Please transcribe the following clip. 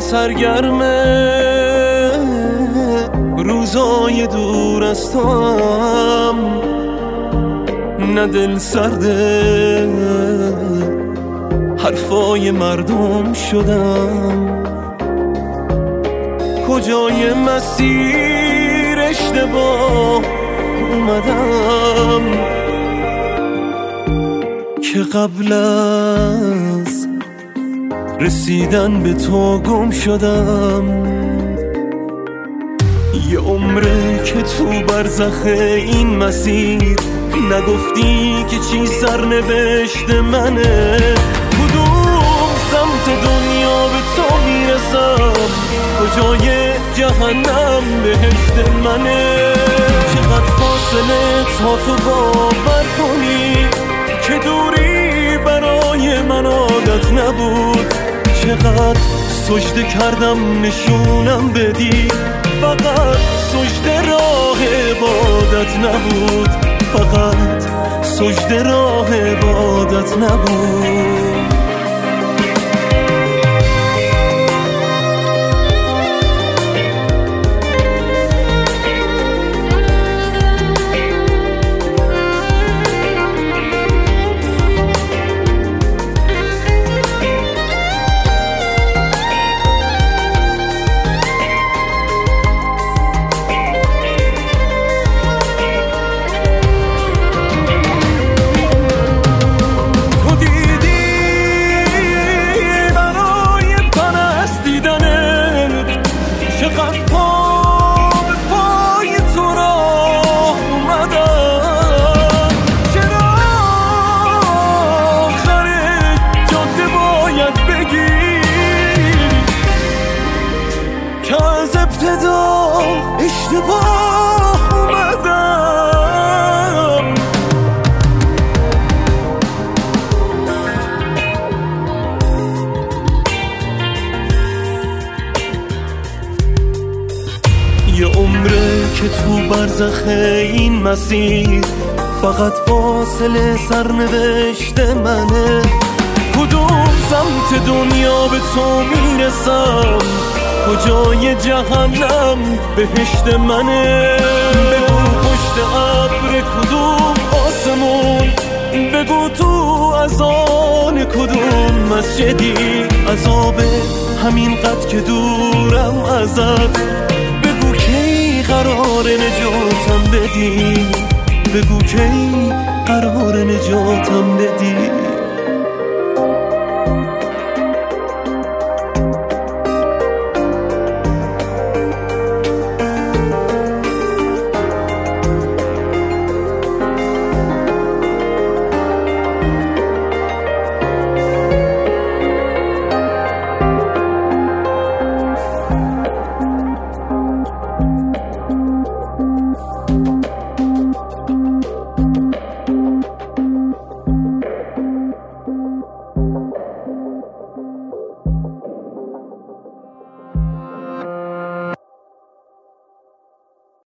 سرگرمه روزای دور از توام، نه دل سرده حرفای مردم شدم. کجای مسیر اشتباه اومدم که قبل از رسیدن به تو گم شدم. یه عمره که تو برزخ این مسیر نگفتی که چی سرنوشت منه. کدوم سمت دنیا به تو میرسم، کجای جهنم بهشت منه. چقدر فاصله تا تو باور کنی که دوری برای من عادت نبود. چقدر سجده کردم نشونم بدی، فقط سجده راه عبادت نبود، فقط سجده راه عبادت نبود. اشتباه اومدم، یه عمره که تو برزخ این مسیر فقط فاصله سرنوشت منه. کدوم سمت دنیا به تو میرسم، کجای جهنم بهشت منه. بگو پشت ابر کدوم آسمون، بگو تو اذان کدوم مسجدی. عذاب همین قد که دورم ازت، بگو کی قرار نجاتم بدی، بگو کی قرار نجاتم بدی.